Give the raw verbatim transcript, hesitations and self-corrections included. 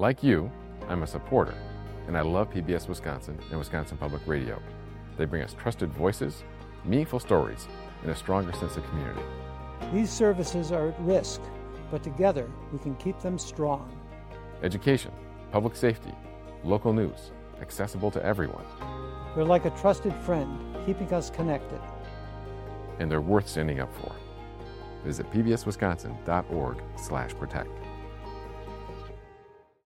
Like you, I'm a supporter, and I love P B S Wisconsin and Wisconsin Public Radio. They bring us trusted voices, meaningful stories, and a stronger sense of community. These services are at risk, but together we can keep them strong. Education, public safety, local news, accessible to everyone. They're like a trusted friend, keeping us connected. And they're worth standing up for. Visit p b s wisconsin dot org slash protect.